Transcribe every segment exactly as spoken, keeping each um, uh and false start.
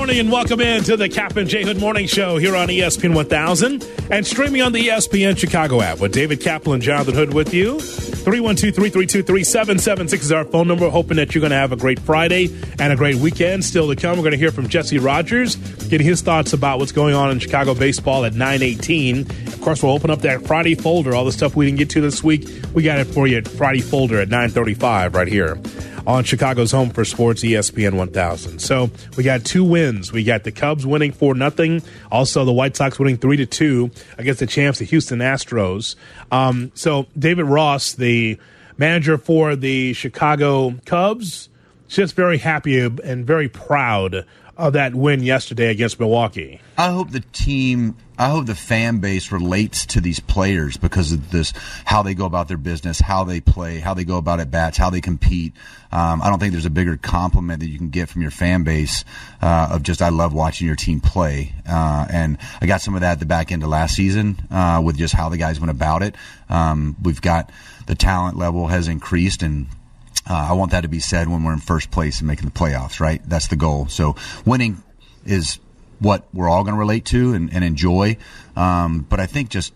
morning and welcome in to the Cap and J Hood Morning Show here on E S P N one thousand and streaming on the E S P N Chicago app with David Kaplan and Jonathan Hood with you. three one two, three three two, three seven seven six is our phone number. Hoping that you're going to have a great Friday and a great weekend still to come. We're going to hear from Jesse Rogers, getting his thoughts about what's going on in Chicago baseball at nine eighteen. Of course, we'll open up that Friday folder. All the stuff we didn't get to this week, we got it for you at Friday folder at nine thirty-five right here on Chicago's home for sports, E S P N one thousand. So we got two wins. We got the Cubs winning four nothing. Also, the White Sox winning three to two against the champs, the Houston Astros. Um, so David Ross, the manager for the Chicago Cubs, just very happy and very proud of that win yesterday against Milwaukee. I hope the team, I hope the fan base relates to these players because of this, how they go about their business, how they play, how they go about at bats, how they compete. Um, I don't think there's a bigger compliment that you can get from your fan base uh, of just, I love watching your team play. Uh, and I got some of that at the back end of last season uh, with just how the guys went about it. Um, we've got the talent level has increased, and Uh, I want that to be said when we're in first place and making the playoffs, right? That's the goal. So winning is what we're all going to relate to and, and enjoy. Um, but I think just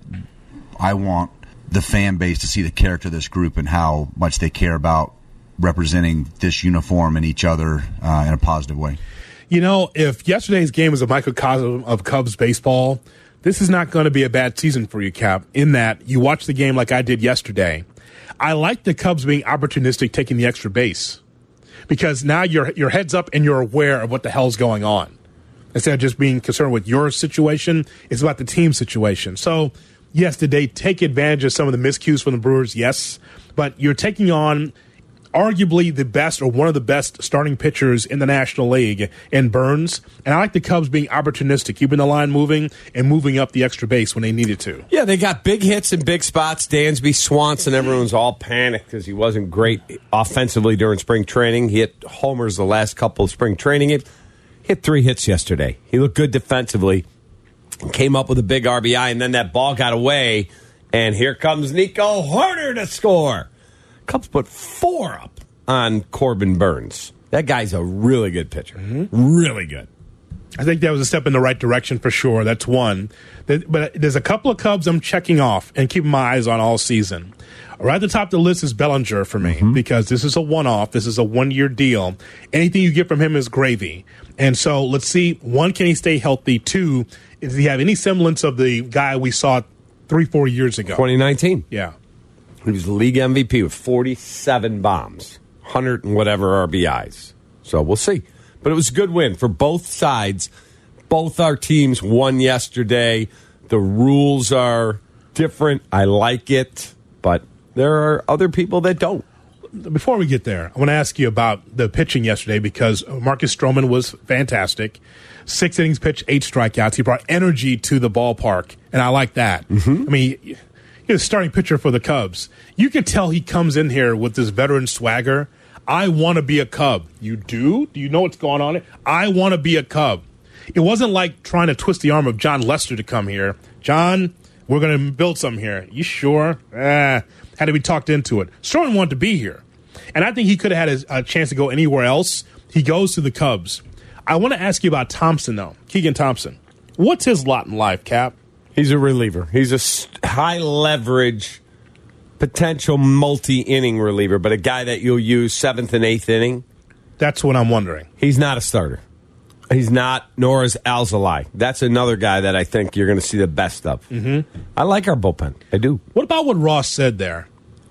I want the fan base to see the character of this group and how much they care about representing this uniform and each other uh, in a positive way. You know, if yesterday's game was a microcosm of Cubs baseball, this is not going to be a bad season for you, Cap, in that you watch the game like I did yesterday. I like the Cubs being opportunistic, taking the extra base, because now your your head's up and you're aware of what the hell's going on. Instead of just being concerned with your situation, it's about the team situation. So, yes, did they take advantage of some of the miscues from the Brewers? Yes. But you're taking on arguably the best or one of the best starting pitchers in the National League in Burns. And I like the Cubs being opportunistic, keeping the line moving and moving up the extra base when they needed to. Yeah, they got big hits in big spots. Dansby, Swanson, everyone's all panicked because he wasn't great offensively during spring training. He hit homers the last couple of spring training. He hit three hits yesterday. He looked good defensively. Came up with a big R B I, and then that ball got away, and here comes Nico Hoerner to score. Cubs put four up on Corbin Burns. That guy's a really good pitcher. Mm-hmm. Really good. I think that was a step in the right direction for sure. That's one. But there's a couple of Cubs I'm checking off and keeping my eyes on all season. Right at the top of the list is Bellinger for me, mm-hmm. because this is a one-off. This is a one-year deal. Anything you get from him is gravy. And so let's see, one, can he stay healthy? Two, does he have any semblance of the guy we saw three, four years ago? twenty nineteen. Yeah. He was the league M V P with forty-seven bombs, one hundred and whatever R B Is. So we'll see. But it was a good win for both sides. Both our teams won yesterday. The rules are different. I like it, but there are other people that don't. Before we get there, I want to ask you about the pitching yesterday because Marcus Stroman was fantastic. Six innings pitched, eight strikeouts. He brought energy to the ballpark, and I like that. Mm-hmm. I mean, he's a starting pitcher for the Cubs. You could tell he comes in here with this veteran swagger. I want to be a Cub. You do? Do you know what's going on? I want to be a Cub. It wasn't like trying to twist the arm of John Lester to come here. John, we're going to build something here. You sure? Eh, had to be talked into it. Stroman wanted to be here. And I think he could have had a, a chance to go anywhere else. He goes to the Cubs. I want to ask you about Thompson, though. Keegan Thompson. What's his lot in life, Cap? He's a reliever. He's a high-leverage, potential multi-inning reliever, but a guy that you'll use seventh and eighth inning. That's what I'm wondering. He's not a starter. He's not, nor is Alzolay. That's another guy that I think you're going to see the best of. Mm-hmm. I like our bullpen. I do. What about what Ross said there?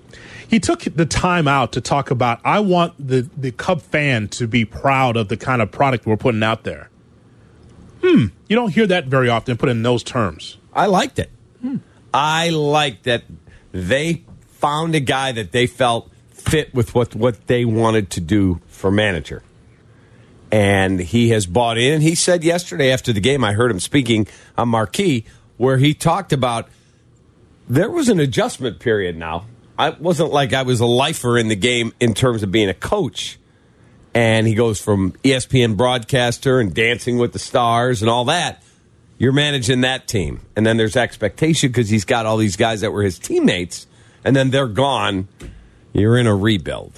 He took the time out to talk about, I want the, the Cub fan to be proud of the kind of product we're putting out there. Hmm. You don't hear that very often put in those terms. I liked it. Hmm. I liked that they found a guy that they felt fit with what, what they wanted to do for manager. And he has bought in. He said yesterday after the game, I heard him speaking on Marquee, where he talked about there was an adjustment period now. I wasn't like I was a lifer in the game in terms of being a coach. And he goes from E S P N broadcaster and Dancing with the Stars and all that. You're managing that team. And then there's expectation because he's got all these guys that were his teammates. And then they're gone. You're in a rebuild.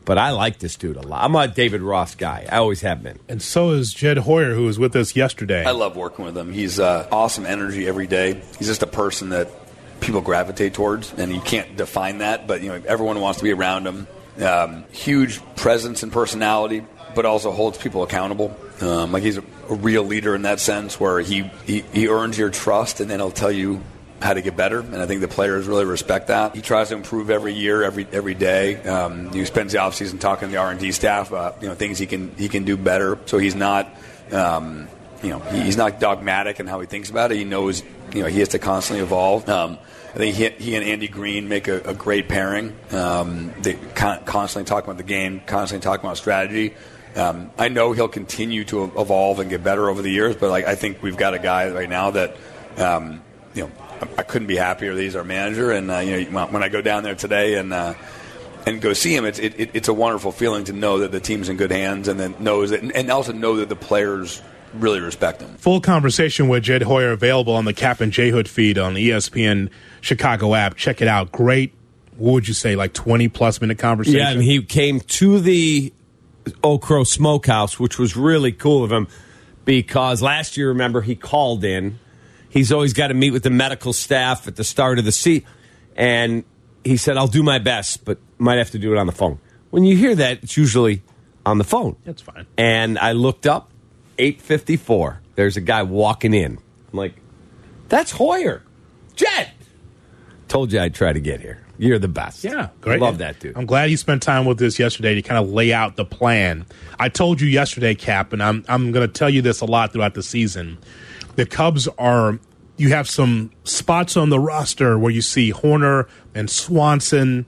But I like this dude a lot. I'm a David Ross guy. I always have been. And so is Jed Hoyer, who was with us yesterday. I love working with him. He's uh, awesome energy every day. He's just a person that people gravitate towards, and you can't define that, but you know everyone wants to be around him. Um, huge presence and personality, but also holds people accountable. Um, like he's a, a real leader in that sense, where he, he, he earns your trust, and then he'll tell you how to get better, and I think the players really respect that. He tries to improve every year, every every day. Um, he spends the offseason talking to the R and D staff about you know things he can he can do better. So he's not um, you know he, he's not dogmatic in how he thinks about it. He knows you know he has to constantly evolve. Um, I think he, he and Andy Green make a, a great pairing. Um, they con- constantly talk about the game, constantly talk about strategy. Um, I know he'll continue to evolve and get better over the years, but like I think we've got a guy right now that um, you know. I couldn't be happier that he's our manager, and uh, you know when I go down there today and uh, and go see him, it's it, it's a wonderful feeling to know that the team's in good hands, and then knows that, and also know that the players really respect him. Full conversation with Jed Hoyer available on the Cap and J Hood feed on the E S P N Chicago app. Check it out. Great. What would you say, like twenty plus minute conversation? Yeah, and he came to the Oak Crow Smokehouse, which was really cool of him because last year, remember, he called in. He's always got to meet with the medical staff at the start of the season. And he said, I'll do my best, but might have to do it on the phone. When you hear that, it's usually on the phone. That's fine. And I looked up, eight fifty-four. There's a guy walking in. I'm like, that's Hoyer. Jed! Told you I'd try to get here. You're the best. Yeah, great. Love that dude. I'm glad you spent time with us yesterday to kind of lay out the plan. I told you yesterday, Cap, and I'm I'm going to tell you this a lot throughout the season. The Cubs are, you have some spots on the roster where you see Horner and Swanson,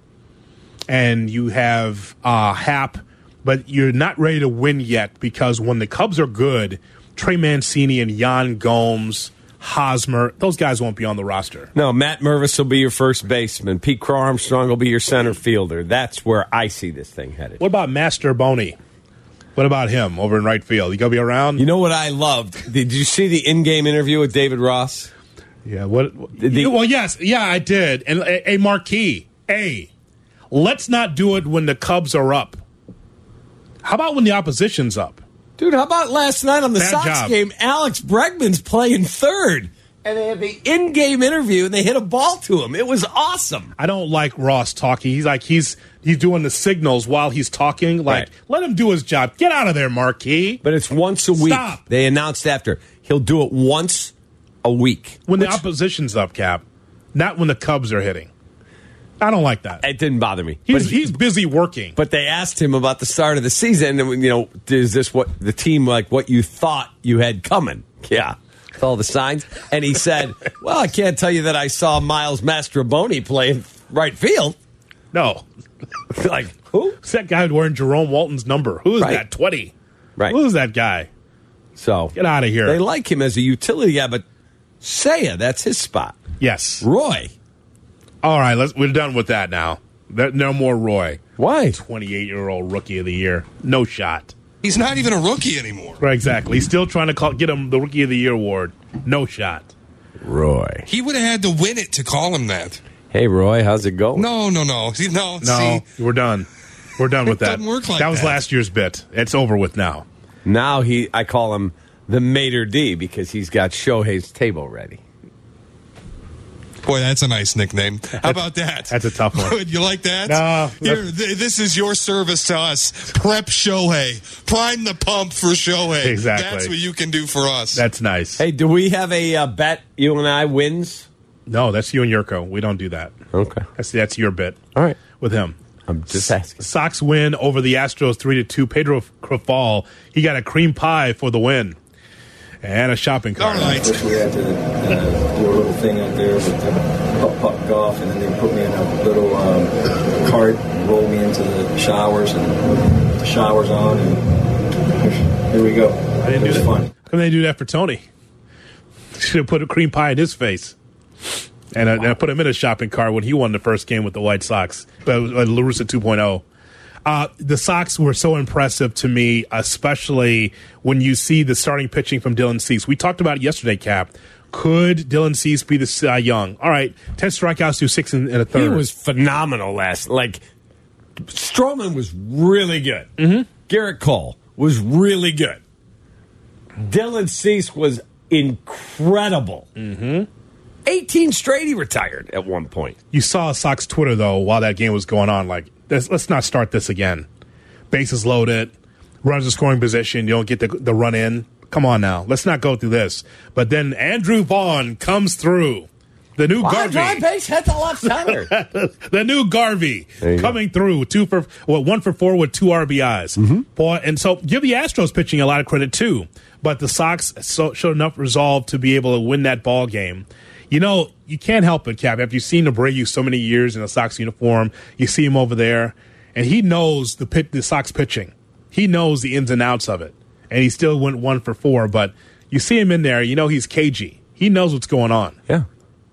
and you have uh, Happ, but you're not ready to win yet because when the Cubs are good, Trey Mancini and Yan Gomes, Hosmer, those guys won't be on the roster. No, Matt Mervis will be your first baseman. Pete Crow Armstrong will be your center fielder. That's where I see this thing headed. What about Master Boney? What about him over in right field? You going to be around? You know what I loved? Did you see the in-game interview with David Ross? Yeah. What? The, well, yes. Yeah, I did. And a, a marquee. A. Let's not do it when the Cubs are up. How about when the opposition's up? Dude, how about last night on the Bad Sox job. game, Alex Bregman's playing third, and they had the in-game interview, and they hit a ball to him. It was awesome. I don't like Ross talking. He's like, he's he's doing the signals while he's talking. Like, Right. let him do his job. Get out of there, Marquis. But it's once a week. Stop. They announced after. He'll do it once a week. When which, the opposition's up, Cap, not when the Cubs are hitting. I don't like that. It didn't bother me. He's, but, he's busy working. but they asked him about the start of the season, and, you know, is this what the team, like, what you thought you had coming? Yeah. With all the signs. And he said, well, I can't tell you that I saw Miles Mastroboni play right field. No. Like, who? Who's that guy wearing Jerome Walton's number? Who is Right. that? twenty. Right. Who is that guy? So Get out of here. they like him as a utility guy, but Seiya, that's his spot. Yes. Roy. All right, let's, we're done with that now. There- No more Roy. Why? twenty-eight-year-old rookie of the year. No shot. He's not even a rookie anymore. Right, exactly. He's still trying to call, get him the Rookie of the Year award. No shot. Roy. He would have had to win it to call him that. Hey, Roy, how's it going? No, no, no. See, no, No, see. we're done. We're done with It that. doesn't work like that was that. last year's bit. It's over with now. Now he, I call him the Mater D because he's got Shohei's table ready. Boy, that's a nice nickname. How about that? That's a tough one. Good. You like that? No, Here, that's- th- this is your service to us. Prep Shohei. Prime the pump for Shohei. Exactly. That's what you can do for us. That's nice. Hey, do we have a uh, bet, you and I, wins? No, that's you and Yurko. We don't do that. Okay. That's that's your bit. All right. With him. I'm just asking. Sox win over the Astros three to two. Pedro Crafal, he got a cream pie for the win. And a shopping cart. All right. First we had to uh, do a little thing out there with the puck, puck golf, and then they put me in a little um, cart and rolled me into the showers and put the showers on, and here we go. I didn't it was do that. fun. How come they do that for Tony? Should have put a cream pie in his face. And I, and I put him in a shopping cart when he won the first game with the White Sox. But it was uh, La Russa two point oh. Uh, the Sox were so impressive to me, especially when you see the starting pitching from Dylan Cease. We talked about it yesterday, Cap. Could Dylan Cease be the Cy Young? All right, ten strikeouts to six in, in a third. He was phenomenal last. Like, Stroman was really good. Mm-hmm. Garrett Cole was really good. Dylan Cease was incredible. Mm-hmm. eighteen straight he retired at one point. You saw Sox Twitter, though, while that game was going on. Like, let's, let's not start this again. Bases loaded, runners in scoring position. You don't get the, the run in. Come on now. Let's not go through this. But then Andrew Vaughn comes through. The new Garvey. Line base hit the left center. The new Garvey coming go. through. Two for well, one for four with two R B Is. Mm-hmm. Boy, and so give the Astros pitching a lot of credit too. But the Sox so, showed enough resolve to be able to win that ball game. You know, you can't help it, Cap. After you've seen Abreu so many years in a Sox uniform, you see him over there, and he knows the pit, the Sox pitching. He knows the ins and outs of it, and he still went one for four. But you see him in there, you know he's cagey. He knows what's going on. Yeah.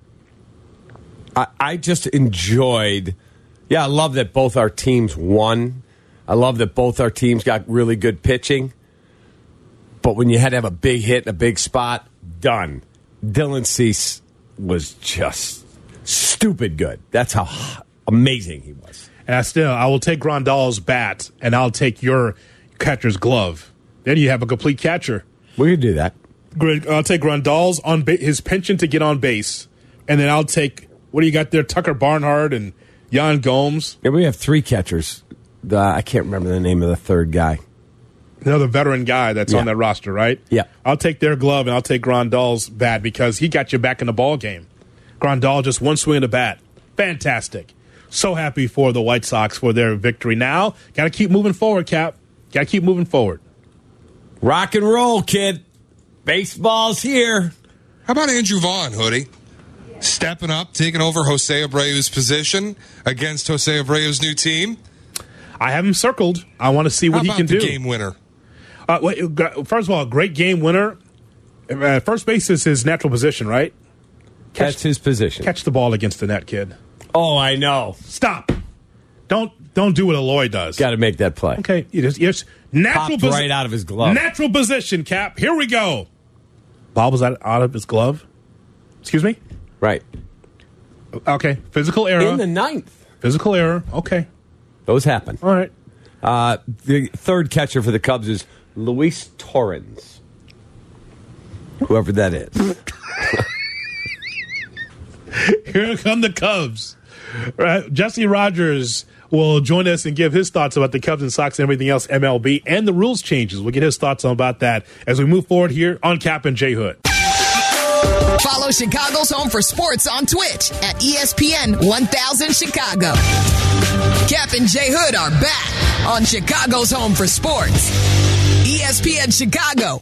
I, I just enjoyed, yeah, I love that both our teams won. I love that both our teams got really good pitching. But when you had to have a big hit in a big spot, done. Dylan Cease was just stupid good. That's how amazing he was. And I still, I will take Grandal's bat, and I'll take your catcher's glove. Then you have a complete catcher. We could do that. I'll take Grandal's on ba- his penchant to get on base, and then I'll take, what do you got there, Tucker Barnhart and Yan Gomes. Yeah, we have three catchers. The, I can't remember the name of the third guy. Another veteran guy that's yeah. on that roster, right? Yeah. I'll take their glove, and I'll take Grandal's bat because he got you back in the ball game. Grandal, just one swing of the bat. Fantastic. So happy for the White Sox for their victory. Now, got to keep moving forward, Cap. Got to keep moving forward. Rock and roll, kid. Baseball's here. How about Andrew Vaughn, Hoodie? Stepping up, taking over Jose Abreu's position against Jose Abreu's new team. I have him circled. I want to see what How he about can the do. Game winner. Uh, wait, first of all, great game winner. Uh, first base is his natural position, right? Catch, That's his position. Catch the ball against the net, kid. Oh, I know. Stop. Don't don't do what Eloy does. Got to make that play. Okay, you just, you just natural Popped right out of his glove. Natural position, Cap. Here we go. Ball was out, out of his glove. Excuse me? Right. Okay. Physical error. In the ninth. Physical error. Okay. Those happen. All right. Uh, the third catcher for the Cubs is Luis Torrens. Whoever that is. Here come the Cubs. Right. Jesse Rogers will join us and give his thoughts about the Cubs and Sox and everything else M L B and the rules changes. We'll get his thoughts on about that as we move forward here on Cap and J Hood. Follow Chicago's Home for Sports on Twitch at E S P N one thousand Chicago. Cap and J Hood are back on Chicago's Home for Sports. E S P N Chicago.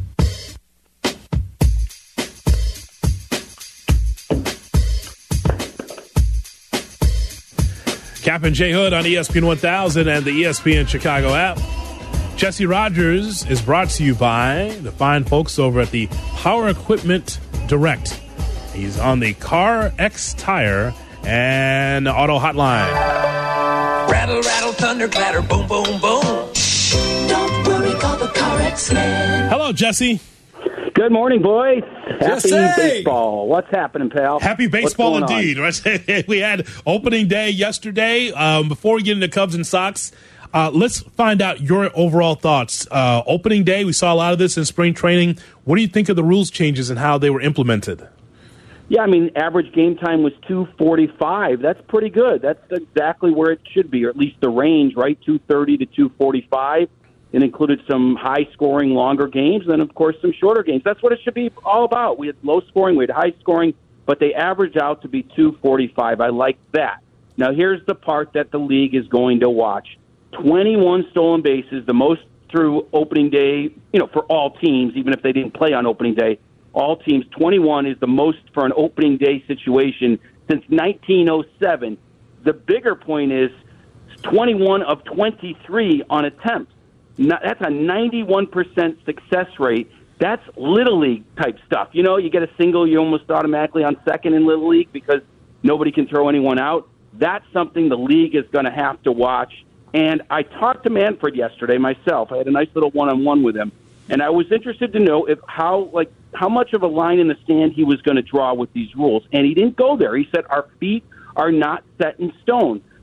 Cap and J Hood on E S P N one thousand and the E S P N Chicago app. Jesse Rogers is brought to you by the fine folks over at the Power Equipment Direct. He's on the Car X Tire and Auto Hotline. Rattle, rattle, thunder, clatter, boom, boom, boom. Don't worry, call the Car X Man. Hello, Jesse. Good morning, boys. Happy Jesse! baseball. What's happening, pal? Happy baseball What's going indeed. Right? We had opening day yesterday. Um, before we get into Cubs and Sox, uh, let's find out your overall thoughts. Uh, opening day, we saw a lot of this in spring training. What do you think of the rules changes and how they were implemented? Yeah, I mean, average game time was two forty-five. That's pretty good. That's exactly where it should be, or at least the range, right? two thirty to two forty-five. It included some high-scoring, longer games, and then, of course, some shorter games. That's what it should be all about. We had low-scoring, we had high-scoring, but they averaged out to be two forty-five. I like that. Now, here's the part that the league is going to watch. twenty-one stolen bases, the most through opening day, you know, for all teams, even if they didn't play on opening day. All teams, twenty-one is the most for an opening day situation since nineteen oh seven. The bigger point is twenty-one of twenty-three on attempts. That's a ninety-one percent success rate. That's Little League type stuff. You know, you get a single, you're almost automatically on second in Little League because nobody can throw anyone out. That's something the league is going to have to watch. And I talked to Manfred yesterday myself. I had a nice little one-on-one with him. And I was interested to know if how like how much of a line in the sand he was going to draw with these rules. And he didn't go there. He said, our feet are not set in stone.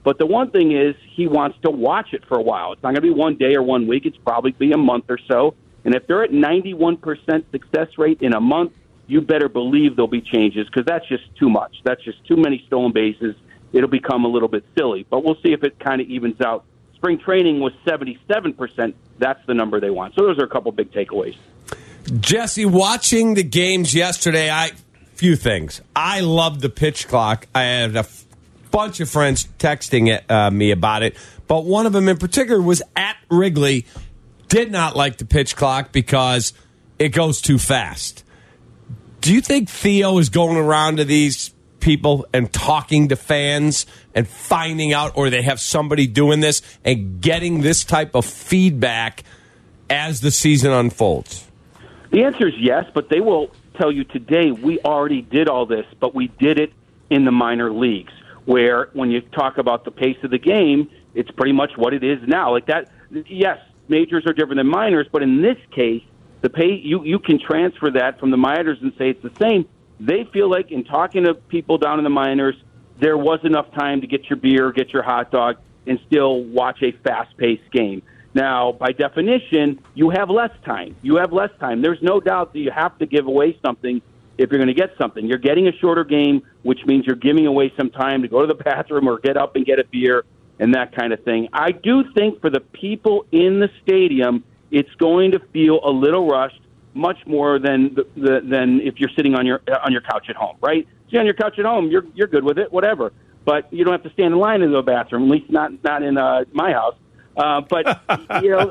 But the one thing is he wants to watch it for a while. It's not going to be one day or one week. It's probably be a month or so. And if they're at ninety-one percent success rate in a month, you better believe there'll be changes because that's just too much. That's just too many stolen bases. It'll become a little bit silly. But we'll see if it kind of evens out. Spring training was seventy-seven percent. That's the number they want. So those are a couple big takeaways. Jesse, watching the games yesterday, I few things. I loved the pitch clock. I had a f- bunch of friends texting it, uh, me about it, but one of them in particular was at Wrigley, did not like the pitch clock because it goes too fast. Do you think Theo is going around to these people and talking to fans and finding out, or they have somebody doing this and getting this type of feedback as the season unfolds? The answer is yes, but they will tell you today we already did all this, but we did it in the minor leagues, where when you talk about the pace of the game, it's pretty much what it is now. Like that, yes, majors are different than minors, but in this case, the pay you, you can transfer that from the minors and say it's the same. They feel like in talking to people down in the minors, there was enough time to get your beer, get your hot dog, and still watch a fast-paced game. Now, by definition, you have less time. You have less time. There's no doubt that you have to give away something if you're going to get something. You're getting a shorter game, which means you're giving away some time to go to the bathroom or get up and get a beer and that kind of thing. I do think for the people in the stadium, it's going to feel a little rushed, much more than the, the, than if you're sitting on your on your couch at home, right? Sit on your couch at home, you're you're good with it, whatever. But you don't have to stand in line in the bathroom, at least not not in uh, my house. Uh, but you know,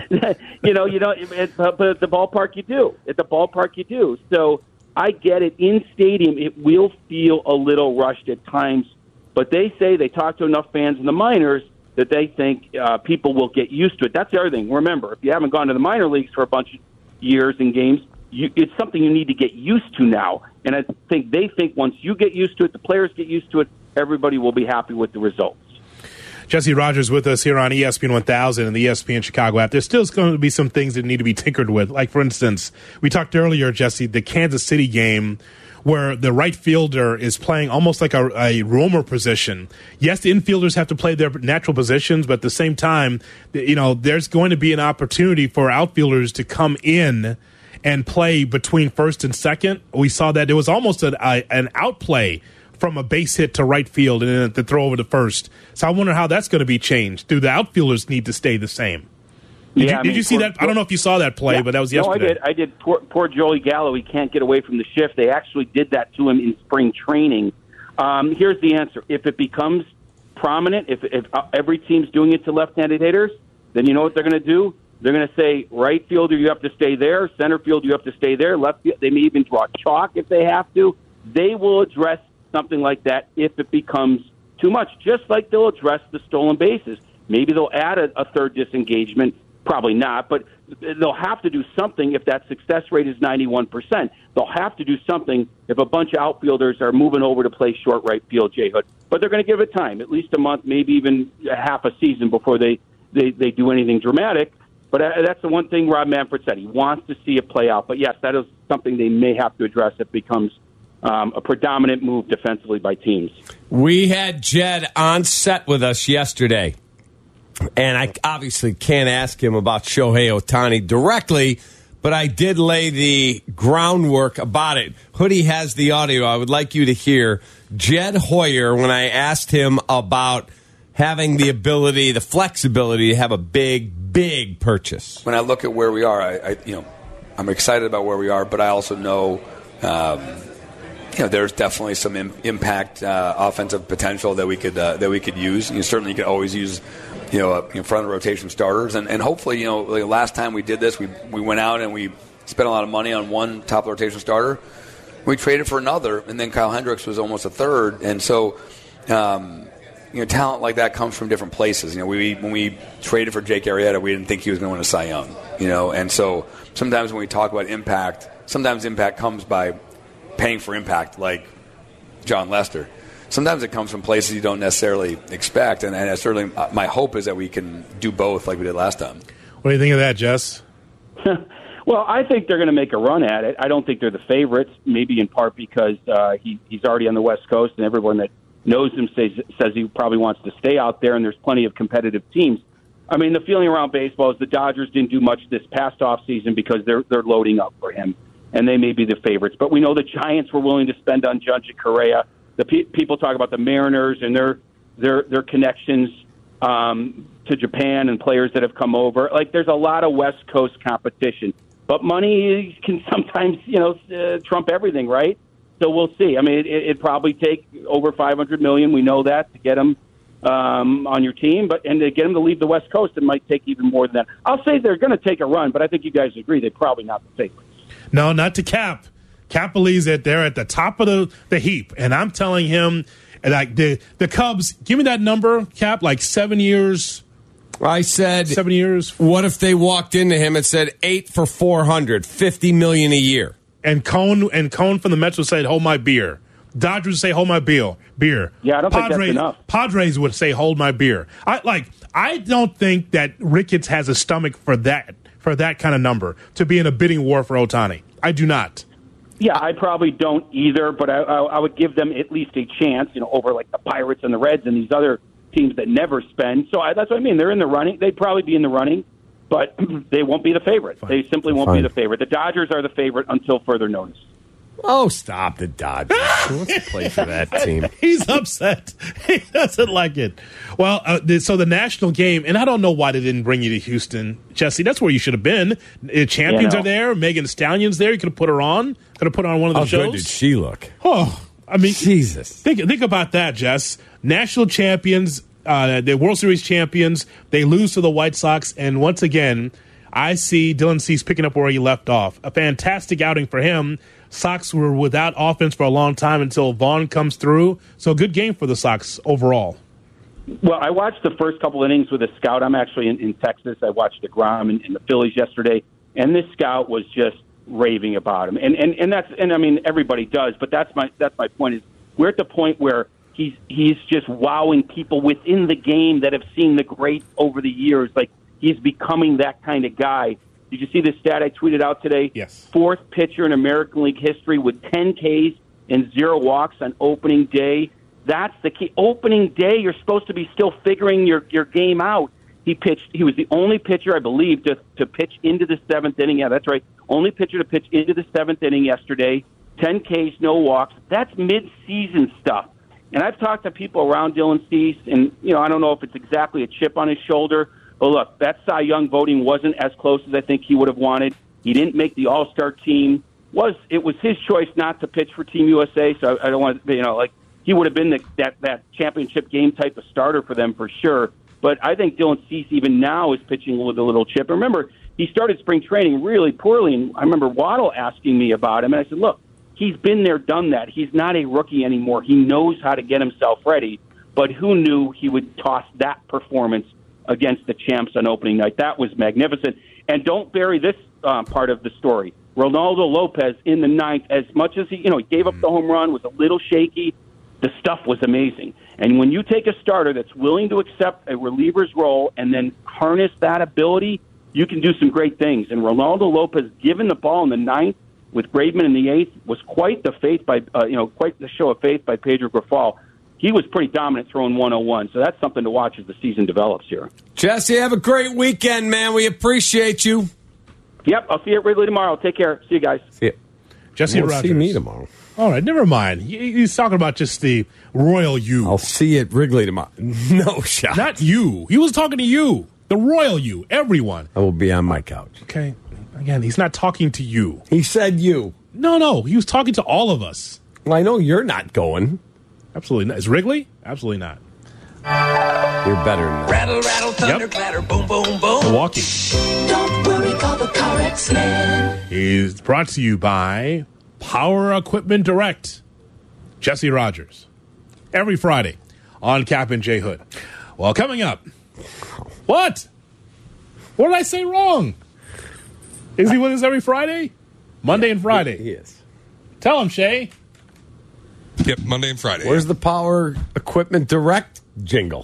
you know, you know, it, but at the ballpark you do. At the ballpark you do. So I get it. In stadium, it will feel a little rushed at times. But they say they talk to enough fans in the minors that they think uh, people will get used to it. That's the other thing. Remember, if you haven't gone to the minor leagues for a bunch of years and games, you, it's something you need to get used to now. And I think they think once you get used to it, the players get used to it, everybody will be happy with the results. Jesse Rogers with us here on E S P N one thousand and the E S P N Chicago app. There's still going to be some things that need to be tinkered with. Like, for instance, we talked earlier, Jesse, the Kansas City game where the right fielder is playing almost like a, a roamer position. Yes, the infielders have to play their natural positions, but at the same time, you know, there's going to be an opportunity for outfielders to come in and play between first and second. We saw that it was almost a, a, an outplay from a base hit to right field and then the throw over to first. So I wonder how that's going to be changed. Do the outfielders need to stay the same? Did yeah, you, I did mean, you see poor, that? I don't know if you saw that play, yeah, but that was yesterday. No, I did. I did. Poor, poor Joey Gallo. He can't get away from the shift. They actually did that to him in spring training. Um, here's the answer. If it becomes prominent, if, if uh, every team's doing it to left-handed hitters, then you know what they're going to do? They're going to say, right fielder, you have to stay there. Center field, you have to stay there. Left field, they may even draw chalk if they have to. They will address something like that if it becomes too much, just like they'll address the stolen bases. Maybe they'll add a, a third disengagement. Probably not, but they'll have to do something if that success rate is ninety-one percent. They'll have to do something if a bunch of outfielders are moving over to play short right field, Jay Hood. But they're going to give it time, at least a month, maybe even a half a season before they, they, they do anything dramatic. But uh, that's the one thing Rob Manfred said. He wants to see it play out. But, yes, that is something they may have to address if it becomes um, a predominant move defensively by teams. We had Jed on set with us yesterday. And I obviously can't ask him about Shohei Ohtani directly, but I did lay the groundwork about it. Hoodie has the audio. I would like you to hear Jed Hoyer when I asked him about having the ability, the flexibility to have a big, big purchase. When I look at where we are, I, I you know, I'm excited about where we are, but I also know, um, you know, there's definitely some im- impact, uh, offensive potential that we could uh, that we could use. You certainly could always use. You know, in front of the rotation starters. And, and hopefully, you know, like last time we did this, we we went out and we spent a lot of money on one top rotation starter. We traded for another, and then Kyle Hendricks was almost a third. And so, um, you know, talent like that comes from different places. You know, we when we traded for Jake Arrieta, we didn't think he was going to win a Cy Young. You know, and so sometimes when we talk about impact, sometimes impact comes by paying for impact, like John Lester. Sometimes it comes from places you don't necessarily expect, and, and certainly my hope is that we can do both like we did last time. What do you think of that, Jess? Well, I think they're going to make a run at it. I don't think they're the favorites, maybe in part because uh, he, he's already on the West Coast, and everyone that knows him, says, says he probably wants to stay out there, and there's plenty of competitive teams. I mean, the feeling around baseball is the Dodgers didn't do much this past offseason because they're they're loading up for him, and they may be the favorites. But we know the Giants were willing to spend on Judge Correa. The pe- people talk about the Mariners and their their their connections um, to Japan and players that have come over. Like, there's a lot of West Coast competition, but money can sometimes, you know, uh, trump everything, right? So we'll see. I mean, it, it'd probably take over five hundred million dollars. We know that, to get them um, on your team, but and to get them to leave the West Coast, it might take even more than that. I'll say they're going to take a run, but I think you guys agree they're probably not the favorites. No, not to Cap. Cap believes that they're at the top of the, the heap, and I'm telling him, like the the Cubs, give me that number, Cap, like seven years. I said seven years. What if they walked into him and said eight for four hundred, fifty million a year? And Cone and Cone from the Mets would say, "Hold my beer." Dodgers would say, "Hold my beer." Beer. Yeah, I don't Padres, think that's enough. Padres would say, "Hold my beer." I like. I don't think that Ricketts has a stomach for that for that kind of number to be in a bidding war for Ohtani. I do not. Yeah, I probably don't either, but I, I, I would give them at least a chance, you know, over like the Pirates and the Reds and these other teams that never spend. So I, that's what I mean. They're in the running. They'd probably be in the running, but they won't be the favorite. Fine. They simply won't Fine. be the favorite. The Dodgers are the favorite until further notice. Oh, stop the Dodgers. Who wants to play for that team? He's upset. He doesn't like it. Well, uh, the, so the national game, and I don't know why they didn't bring you to Houston, Jesse. That's where you should have been. Uh, champions yeah, no. are there. Megan Thee Stallion's there. You could have put her on. Could have put her on one of the How shows. How good did she look? Oh, I mean, Jesus. Think think about that, Jess. National champions, uh, the World Series champions. They lose to the White Sox, and once again, I see Dylan Cease picking up where he left off. A fantastic outing for him. Sox were without offense for a long time until Vaughn comes through. So good game for the Sox overall. Well, I watched the first couple innings with a scout. I'm actually in, in Texas. I watched DeGrom and, and the Phillies yesterday, and this scout was just raving about him. And, and and that's and I mean everybody does, but that's my that's my point is we're at the point where he's he's just wowing people within the game that have seen the great over the years. Like, he's becoming that kind of guy. Did you see the stat I tweeted out today? Yes. Fourth pitcher in American League history with ten Ks and zero walks on opening day. That's the key. Opening day, you're supposed to be still figuring your, your game out. He pitched. He was the only pitcher, I believe, to, to pitch into the seventh inning. Yeah, that's right. Only pitcher to pitch into the seventh inning yesterday. ten Ks, no walks. That's mid-season stuff. And I've talked to people around Dylan Cease, and you know, I don't know if it's exactly a chip on his shoulder. But look, that Cy Young voting wasn't as close as I think he would have wanted. He didn't make the All-Star team. Was it was his choice not to pitch for Team U S A? So I don't want to, you know, like he would have been the, that that championship game type of starter for them for sure. But I think Dylan Cease even now is pitching with a little chip. Remember, he started spring training really poorly, and I remember Waddle asking me about him, and I said, look, he's been there, done that. He's not a rookie anymore. He knows how to get himself ready. But who knew he would toss that performance against the champs on opening night? That was magnificent. And don't bury this um, part of the story. Ronaldo Lopez in the ninth, as much as he, you know, he gave up the home run, was a little shaky, the stuff was amazing. And when you take a starter that's willing to accept a reliever's role and then harness that ability, you can do some great things. And Ronaldo Lopez, given the ball in the ninth with Graveman in the eighth, was quite the faith by, uh, you know, quite the show of faith by Pedro Grifol. He was pretty dominant throwing one oh one, so that's something to watch as the season develops here. Jesse, have a great weekend, man. We appreciate you. Yep, I'll see you at Wrigley tomorrow. Take care. See you guys. See you. Jesse Rogers. See me tomorrow. All right, never mind. He, he's talking about just the royal you. I'll see you at Wrigley tomorrow. No shot. Not you. He was talking to you. The royal you. Everyone. I will be on my couch. Okay. Again, he's not talking to you. He said you. No, no. He was talking to all of us. Well, I know you're not going. Absolutely not. Is Wrigley? Absolutely not. You're better than that. Rattle, rattle, thunder, yep. Clatter, boom, boom, boom. Milwaukee. Don't worry, call the Car X-Men. Is brought to you by Power Equipment Direct. Jesse Rogers. Every Friday on Cap and J Hood. Well, coming up. What? What did I say wrong? Is he with us every Friday? Monday yeah, and Friday. He is. Tell him, Shay. Yep, Monday and Friday. Where's the Power Equipment Direct jingle?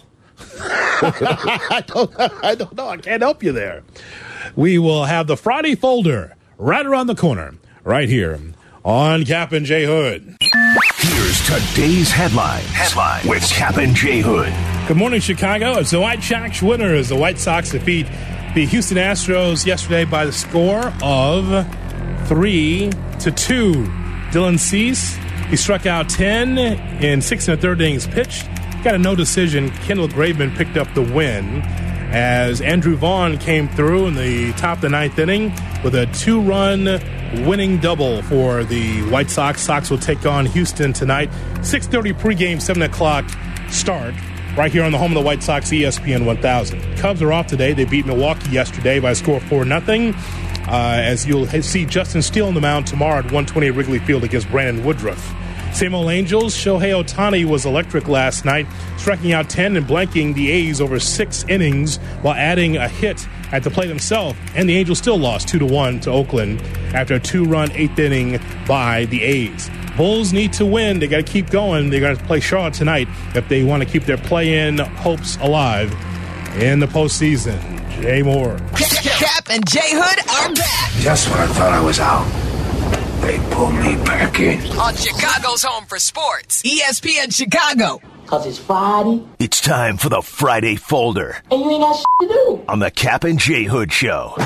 I, don't, I don't know. I can't help you there. We will have the Friday folder right around the corner, right here on Cap and J Hood. Here's today's headlines. Headline with Cap and J Hood. Good morning, Chicago. It's the White Sox winners. The White Sox defeat the Houston Astros yesterday by the score of three to two. Dylan Cease, he struck out ten in six and a third innings pitched. Got a no decision. Kendall Graveman picked up the win as Andrew Vaughn came through in the top of the ninth inning with a two-run winning double for the White Sox. Sox will take on Houston tonight. six thirty pregame, seven o'clock start right here on the home of the White Sox, E S P N one thousand. Cubs are off today. They beat Milwaukee yesterday by a score of four nothing. Uh, as you'll see Justin Steele on the mound tomorrow at one twenty at Wrigley Field against Brandon Woodruff. Same old Angels. Shohei Ohtani was electric last night, striking out ten and blanking the A's over six innings while adding a hit at the plate himself. And the Angels still lost two to one to Oakland after a two-run eighth inning by the A's. Bulls need to win. They got to keep going. They're going to play Charlotte tonight if they want to keep their play-in hopes alive in the postseason. Jay Moore. Cap and J Hood are back. Just when I thought I was out, they pulled me back in. On Chicago's home for sports, E S P N Chicago. Cause it's Friday. It's time for the Friday Folder. And you ain't got shit to do. On the Cap and J Hood Show.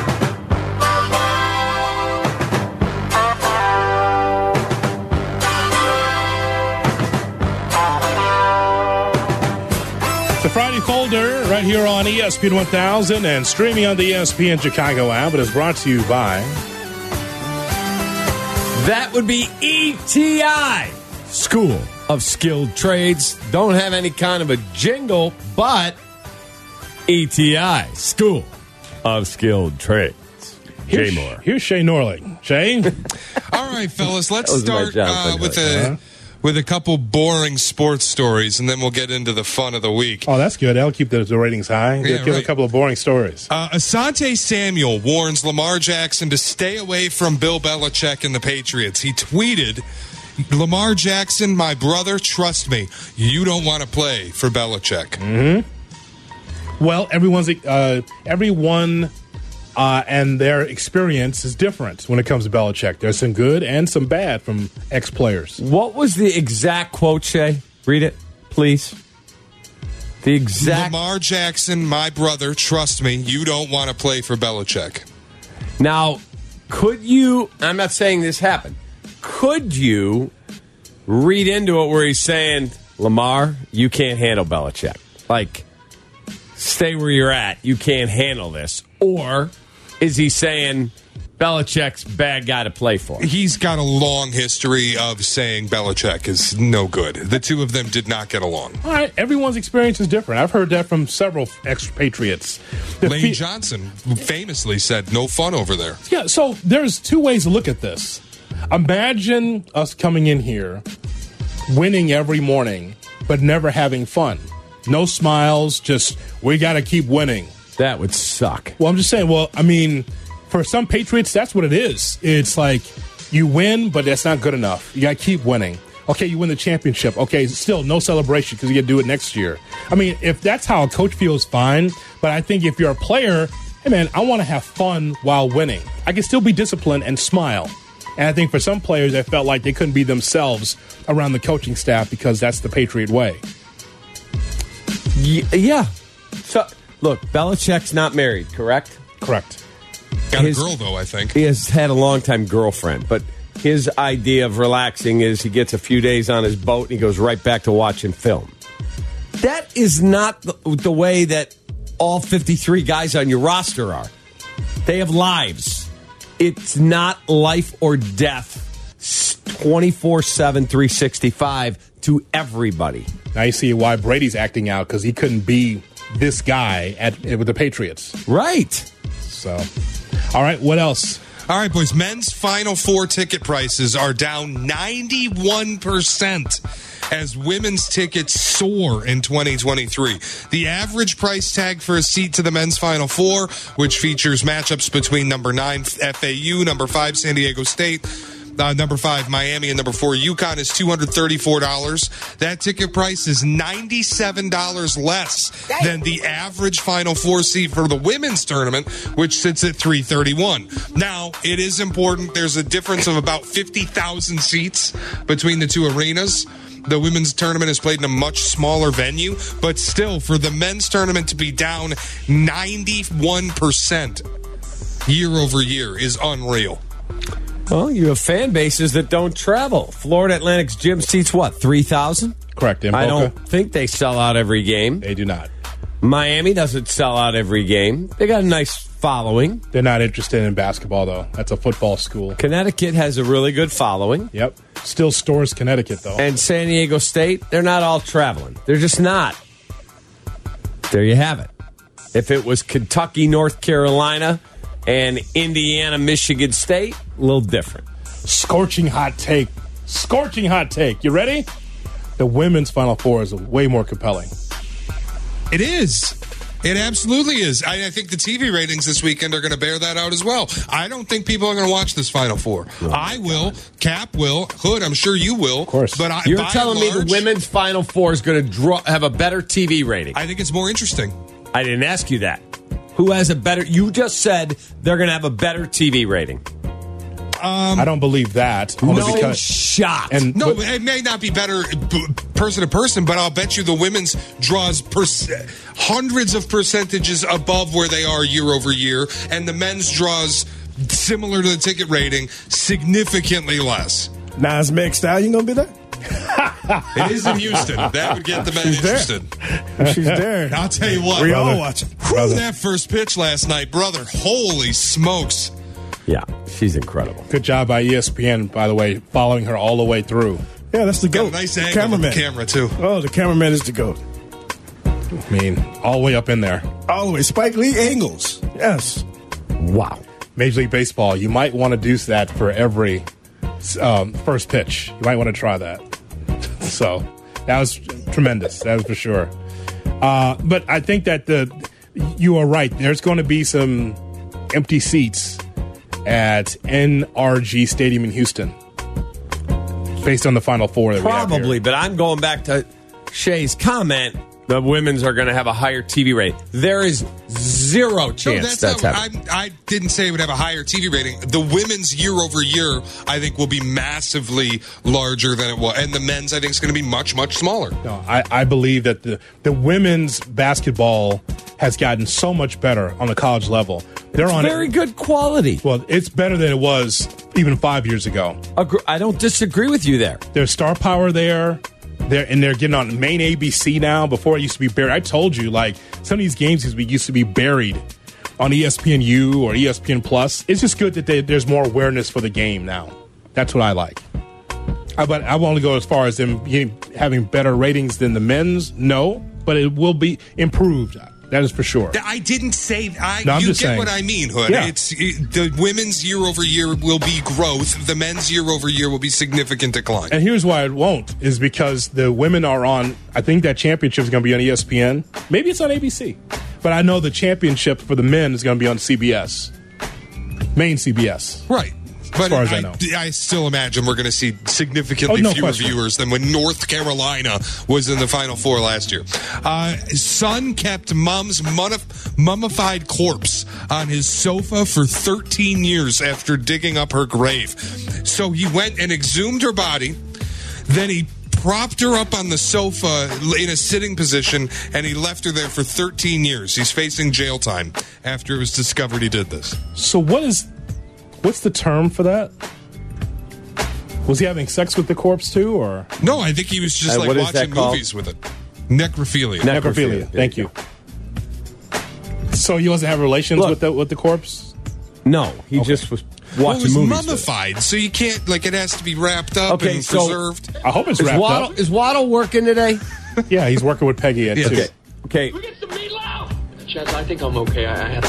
The Friday Folder right here on E S P N one thousand and streaming on the E S P N Chicago app. It is brought to you by... That would be E T I, School of Skilled Trades. Don't have any kind of a jingle, but E T I, School of Skilled Trades. Here's, Jay Moore. Here's Shay Norling. Shay? All right, fellas, let's That was my start job, uh, by with the way. a Uh-huh. with a couple boring sports stories, and then we'll get into the fun of the week. Oh, that's good. That'll keep the, the ratings high. Yeah, Give right. a couple of boring stories. Uh, Asante Samuel warns Lamar Jackson to stay away from Bill Belichick and the Patriots. He tweeted, Lamar Jackson, my brother, trust me, you don't want to play for Belichick. Mm-hmm. Well, everyone's uh, everyone uh, and their experience is different when it comes to Belichick. There's some good and some bad from ex-players. What was the exact quote, Shay? Read it, please. The exact... Lamar Jackson, my brother, trust me, you don't want to play for Belichick. Now, could you... I'm not saying this happened. Could you read into it where he's saying, Lamar, you can't handle Belichick? Like, stay where you're at. You can't handle this. Or is he saying Belichick's a bad guy to play for? He's got a long history of saying Belichick is no good. The two of them did not get along. All right, everyone's experience is different. I've heard that from several ex-Patriots. The Lane fe- Johnson famously said, no fun over there. Yeah, so there's two ways to look at this. Imagine us coming in here, winning every morning, but never having fun. No smiles, just, we got to keep winning. That would suck. Well, I'm just saying, well, I mean, for some Patriots, that's what it is. It's like you win, but that's not good enough. You got to keep winning. Okay, you win the championship. Okay, still no celebration because you got to do it next year. I mean, if that's how a coach feels, fine. But I think if you're a player, hey, man, I want to have fun while winning. I can still be disciplined and smile. And I think for some players, they felt like they couldn't be themselves around the coaching staff because that's the Patriot way. Yeah. So, look, Belichick's not married, correct? Correct. Got His- a girl, though, I think. He has had a longtime girlfriend, but his idea of relaxing is he gets a few days on his boat and he goes right back to watching film. That is not the, the way that all fifty-three guys on your roster are. They have lives. It's not life or death twenty-four seven, three sixty-five to everybody. Now you see why Brady's acting out because he couldn't be this guy at with the Patriots. Right. So, all right, what else? All right, boys. Men's Final Four ticket prices are down ninety-one percent as women's tickets soar in twenty twenty-three. The average price tag for a seat to the men's Final Four, which features matchups between number nine F A U, number five San Diego State, Uh, number five, Miami, and number four, UConn is two hundred thirty-four dollars. That ticket price is ninety-seven dollars less than the average Final Four seat for the women's tournament, which sits at three hundred thirty-one dollars. Now, it is important. There's a difference of about fifty thousand seats between the two arenas. The women's tournament is played in a much smaller venue, but still, for the men's tournament to be down ninety-one percent year over year is unreal. Well, you have fan bases that don't travel. Florida Atlantic's gym seats, what, three thousand? Correct. In I Boca. don't think they sell out every game. They do not. Miami doesn't sell out every game. They got a nice following. They're not interested in basketball, though. That's a football school. Connecticut has a really good following. Yep. Still stores Connecticut, though. And San Diego State, they're not all traveling. They're just not. There you have it. If it was Kentucky, North Carolina, and Indiana, Michigan State, a little different. Scorching hot take. Scorching hot take. You ready? The women's Final Four is way more compelling. It is. It absolutely is. I, I think the T V ratings this weekend are going to bear that out as well. I don't think people are going to watch this Final Four. Oh, I will. God. Cap will. Hood, I'm sure you will. Of course. But I, You're telling large, me the women's Final Four is going to draw, have a better T V rating? I think it's more interesting. I didn't ask you that. Who has a better... You just said they're going to have a better T V rating. Um, I don't believe that. No because, shot. And, no, but, it may not be better person to person, but I'll bet you the women's draws per, hundreds of percentages above where they are year over year, and the men's draws, similar to the ticket rating, significantly less. Nas Meg Stallion going to be there? It is in Houston. That would get the men She's interested. There. She's there. I'll tell you what. We brother, all watching. Whew, that first pitch last night, brother. Holy smokes. Yeah, she's incredible. Good job by E S P N, by the way, following her all the way through. Yeah, that's the Got GOAT. a nice angle cameraman. of the camera, too. Oh, the cameraman is the GOAT. I mean, all the way up in there. All the way. Spike Lee angles. Yes. Wow. Major League Baseball, you might want to do that for every um, first pitch. You might want to try that. So that was tremendous. That was for sure. Uh, but I think that the you are right. There's going to be some empty seats at N R G Stadium in Houston based on the Final Four that Probably, we have here. but I'm going back to Shay's comment. The women's are going to have a higher T V rate. There is zero chance no, that's, that's not, happening. I, I didn't say it would have a higher T V rating. The women's year over year, I think, will be massively larger than it was. And the men's, I think, is going to be much, much smaller. No, I, I believe that the, the women's basketball has gotten so much better on the college level. They're it's on very it. good quality. Well, it's better than it was even five years ago. Agre- I don't disagree with you there. There's star power there. They're, and they're getting on main A B C now. Before it used to be buried. I told you, like, some of these games used to be, used to be buried on E S P N U or E S P N Plus. It's just good that they, there's more awareness for the game now. That's what I like. I, but I won't go as far as them getting, having better ratings than the men's. No, but it will be improved. That is for sure. I didn't say I. No, I'm you just get saying. what I mean, Hood. Yeah. It's it, the women's year over year will be growth. The men's year over year will be significant decline. And here's why it won't, is because the women are on, I think that championship is going to be on E S P N. Maybe it's on A B C. But I know the championship for the men is going to be on C B S. Main C B S. Right. As But far as I, I, know. I still imagine we're going to see significantly Oh, no fewer question. viewers than when North Carolina was in the Final Four last year. Uh, son kept mom's mummified corpse on his sofa for thirteen years after digging up her grave. So he went and exhumed her body, then he propped her up on the sofa in a sitting position, and he left her there for thirteen years. He's facing jail time after it was discovered he did this. So what is, what's the term for that? Was he having sex with the corpse too, or? No, I think he was just Uh, like what is that watching called? movies with it. Necrophilia. Ne- Necrophilia. Necrophilia. Thank you. So he wasn't having relations Look. with the with the corpse? No, he just was Well, watching it was movies. with it. mummified, so you can't, like, it has to be wrapped up Okay, and so- preserved. I hope it's Is wrapped Waddle, up. is Waddle working today? Yeah, he's working with Peggy at Yes. two. Okay. Okay. We get some meatloaf. Chaz, I think I'm okay. I, I had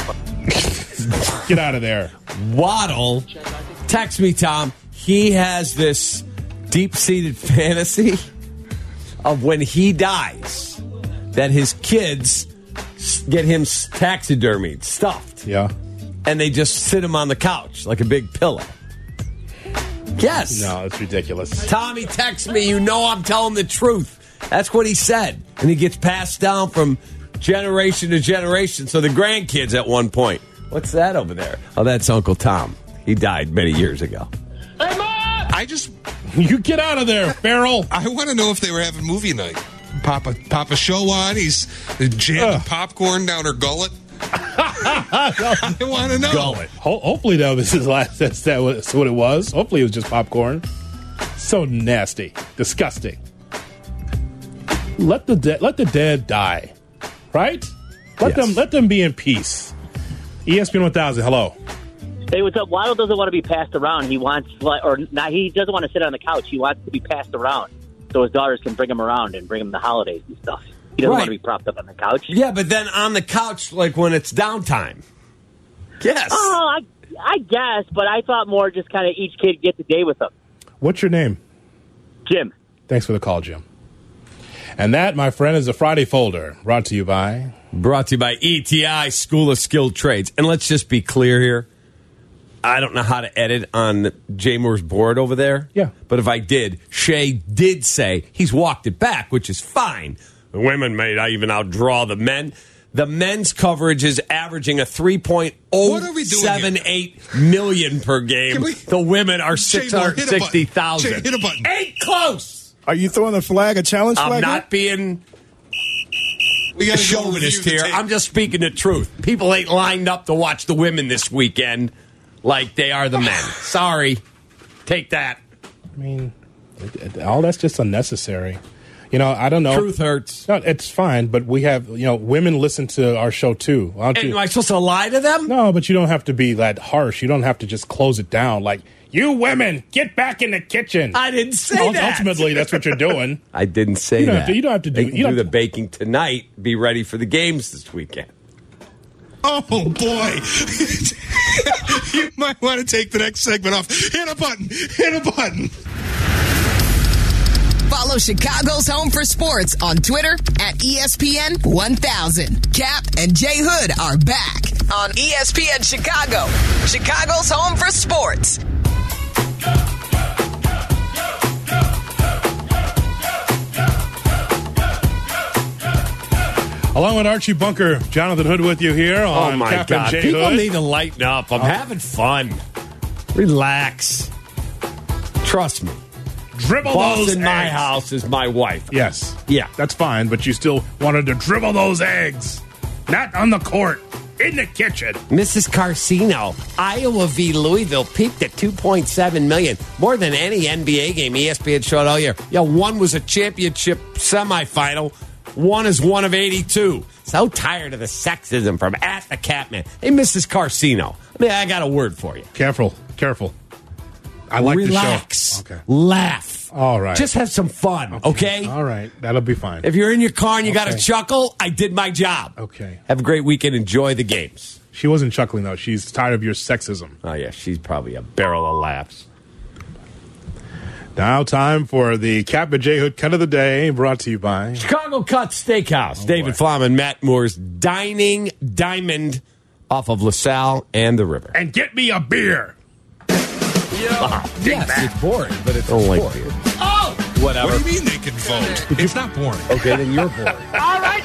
a. Get out of there. Waddle, text me, Tom. He has this deep-seated fantasy of when he dies that his kids s- get him s- taxidermied, stuffed, Yeah. and they just sit him on the couch like a big pillow. Yes. No, it's ridiculous. Tommy texts me, you know I'm telling the truth. That's what he said. And he gets passed down from generation to generation. So the grandkids at one point. What's that over there? Oh, that's Uncle Tom. He died many years ago. Hey, Mom! I just... You get out of there, Farrell. I want to know if they were having movie night. Pop a, pop a show on. He's jamming popcorn down her gullet. I want to know. Gullet. Ho- hopefully, though, this is last. That's that was what it was. Hopefully, it was just popcorn. So nasty, disgusting. Let the de- let the dead die, right? Let Yes. them let them be in peace. E S P N one thousand. Hello. Hey, what's up? Waddle doesn't want to be passed around. He wants, or not, he doesn't want to sit on the couch. He wants to be passed around so his daughters can bring him around and bring him the holidays and stuff. He doesn't Right. want to be propped up on the couch. Yeah, but then on the couch, like when it's downtime. Yes. Oh, I, I guess, but I thought more just kind of each kid gets a day with them. What's your name? Jim. Thanks for the call, Jim. And that, my friend, is a Friday Folder brought to you by... Brought to you by E T I School of Skilled Trades. And let's just be clear here. I don't know how to edit on Jay Moore's board over there. Yeah. But if I did, Shay did say he's walked it back, which is fine. The women may not even outdraw the men. The men's coverage is averaging a three point oh seven eight million per game. We, the women are six hundred sixty thousand. Hit a button. Ain't close. Are you throwing a flag, a challenge I'm flag? not being we gotta go chauvinist review the here. tape. I'm just speaking the truth. People ain't lined up to watch the women this weekend like they are the men. Sorry. Take that. I mean, it- it- all that's just unnecessary. You know, I don't know. Truth hurts. No, it's fine, but we have, you know, women listen to our show too. Why don't And you? am I supposed to lie to them? No, but you don't have to be that harsh. You don't have to just close it down like, you women, get back in the kitchen. I didn't say Ul- that. Ultimately, that's what you're doing. I didn't say You don't that. have to- you don't have to do- They can you don't do the have to- baking tonight. Be ready for the games this weekend. Oh, boy. You might want to take the next segment off. Hit a button. Hit a button. Follow Chicago's Home for Sports on Twitter at E S P N one thousand. Cap and Jay Hood are back on E S P N Chicago, Chicago's Home for Sports. Along with Archie Bunker, Jonathan Hood with you here on Oh, my Captain God. J People Hood. need to lighten up. I'm having fun. Relax. Trust me. Dribble Boss those in my eggs. house is my wife. Yes. Yeah. That's fine, but you still wanted to dribble those eggs. Not on the court, in the kitchen. Missus Carcino, Iowa v. Louisville peaked at two point seven million, more than any N B A game E S P N showed all year. Yeah, one was a championship semifinal. One is one of eighty-two. So tired of the sexism from at the Catman. Hey, Missus Carcino, I mean, I got a word for you. Careful, careful. I like Relax. the show. Okay. Laugh. All right. Just have some fun, okay? All right. That'll be fine. If you're in your car and you got to Okay. chuckle, I did my job. Okay. Have a great weekend. Enjoy the games. She wasn't chuckling, though. She's tired of your sexism. Oh, yeah, she's probably a barrel of laughs. Now, time for the Cap and J Hood Cut of the Day, brought to you by Chicago Cut Steakhouse. Oh, David Flom and Matt Moore's Dining Diamond off of LaSalle and the river. And get me a beer. Oh, yes, it's boring, but it's don't like beer. Oh! Whatever. What do you mean they can vote? It's not boring. Okay, then you're boring. All right.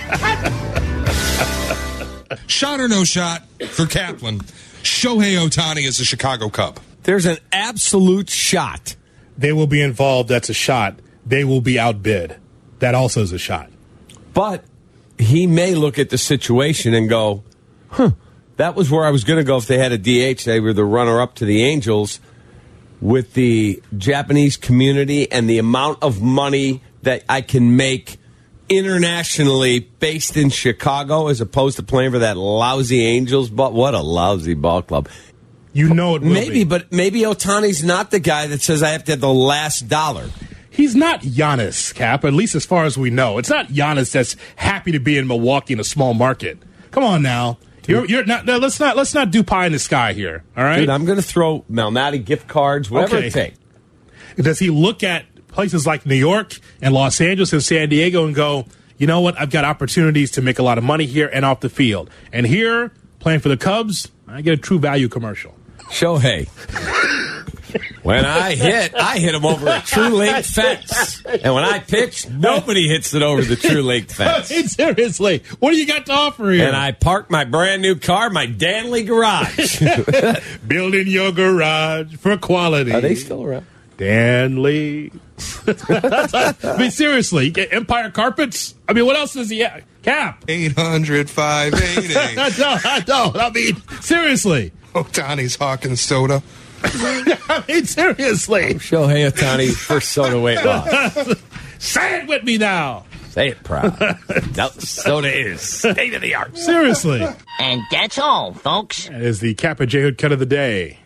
Shot or no shot for Kaplan. Shohei Ohtani is a Chicago Cub. There's an absolute shot. They will be involved. That's a shot. They will be outbid. That also is a shot. But he may look at the situation and go, huh, that was where I was going to go if they had a D H. They were the runner-up to the Angels. With the Japanese community and the amount of money that I can make internationally based in Chicago as opposed to playing for that lousy Angels. But what a lousy ball club. You know it will Maybe, be. but maybe Ohtani's not the guy that says I have to have the last dollar. He's not Giannis, Cap, at least as far as we know. It's not Giannis that's happy to be in Milwaukee in a small market. Come on now. You're, you're not, no, let's not let's not do pie in the sky here, all right? Dude, I'm going to throw Malnati gift cards, whatever Okay. it takes. Does he look at places like New York and Los Angeles and San Diego and go, you know what, I've got opportunities to make a lot of money here and off the field. And here, playing for the Cubs, I get a True Value commercial. Shohei. When I hit, I hit him over a True Link fence. And when I pitch, nobody hits it over the True Link fence. Hey, seriously, what do you got to offer here? And I parked my brand new car, my Danley garage. Building your garage for quality. Are they still around? Danley. I mean, seriously, you get Empire Carpets? I mean, what else does he have? Cap. eight hundred, five eighty. I don't, I don't. I mean, seriously. Otani's hawking soda. I mean, seriously. Shohei Ohtani, first soda weight loss. Say it with me now. Say it proud. That soda is state of the art. Seriously. And that's all, folks. That is the Cap and J Hood cut of the day.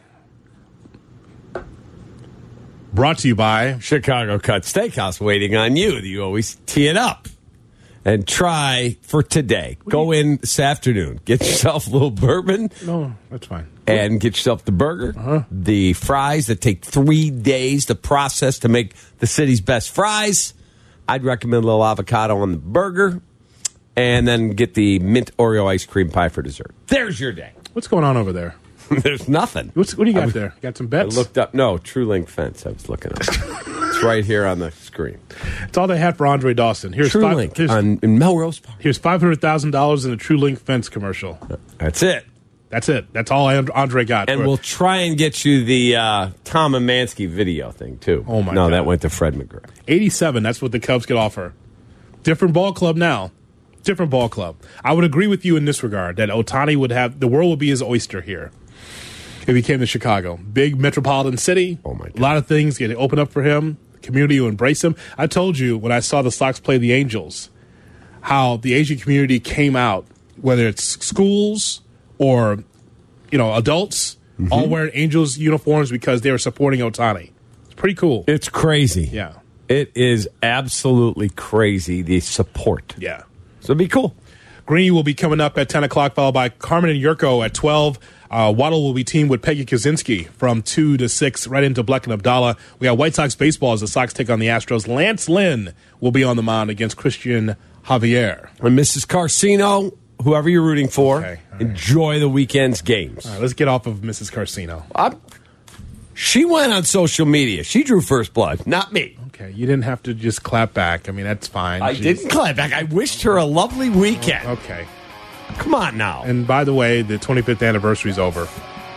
Brought to you by Chicago Cut Steakhouse, waiting on you. You always tee it up. And try for today. Go in this afternoon. Get yourself a little bourbon. No, that's fine. And get yourself the burger, Uh-huh. the fries that take three days to process to make the city's best fries. I'd recommend a little avocado on the burger. And then get the mint Oreo ice cream pie for dessert. There's your day. What's going on over there? There's nothing. What's, what do you got I was- there? You got some I bets? looked up. No, True Link fence. I was looking up. It's right here on the screen. It's all they had for Andre Dawson. Here's True five, Link here's, on, in Melrose Park. here's five hundred thousand dollars in a True Link fence commercial. That's it. That's it. That's all Andre got. And for- we'll try and get you the uh, Tom Amansky video thing, too. Oh, my no, God. that went to Fred McGrath. eighty-seven, that's what the Cubs could offer. Different ball club now. Different ball club. I would agree with you in this regard that Ohtani would have, the world would be his oyster here if he came to Chicago. Big metropolitan city. Oh, my God. A lot of things get to open up for him. The community will embrace him. I told you when I saw the Sox play the Angels how the Asian community came out, whether it's schools or, you know, adults, Mm-hmm. all wearing Angels uniforms because they were supporting Ohtani. It's pretty cool. It's crazy. Yeah. It is absolutely crazy, the support. Yeah. So it'd be cool. Greeny will be coming up at ten o'clock, followed by Carmen and Yurko at twelve. Uh, Waddle will be teamed with Peggy Kaczynski from two to six, right into Bleck and Abdallah. We got White Sox baseball as the Sox take on the Astros. Lance Lynn will be on the mound against Christian Javier. And Missus Carcino, whoever you're rooting for, Okay, all right. enjoy the weekend's games. All right, let's get off of Missus Carcino. I'm, she went on social media. She drew first blood, not me. Okay, you didn't have to just clap back. I mean, that's fine. I Jeez. didn't clap back. I wished her a lovely weekend. Okay. Come on now. And by the way, the twenty-fifth anniversary is over.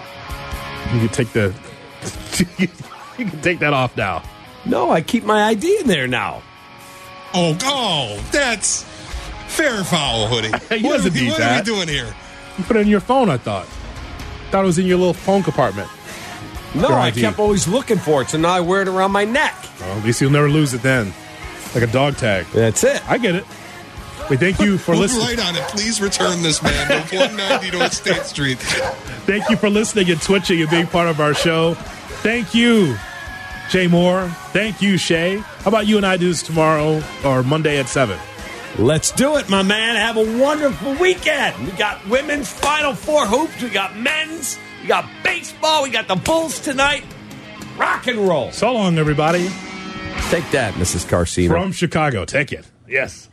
You can take the you can take that off now. No, I keep my I D in there now. Oh, oh, that's fair foul, Hoodie. You what doesn't are, we, need what that. are we doing here? You put it in your phone, I thought. Thought it was in your little phone compartment. No, Your I I D. kept always looking for it, so now I wear it around my neck. Well, at least you'll never lose it then. Like a dog tag. That's it. I get it. We thank you for Move listening. right on it. Please return this man to one ninety North State Street. Thank you for listening and twitching and being part of our show. Thank you, Jay Moore. Thank you, Shay. How about you and I do this tomorrow or Monday at seven? Let's do it, my man. Have a wonderful weekend. We got women's Final Four hoops. We got men's. We got baseball. We got the Bulls tonight. Rock and roll. So long, everybody. Take that, Missus Carcino. From Chicago. Take it. Yes.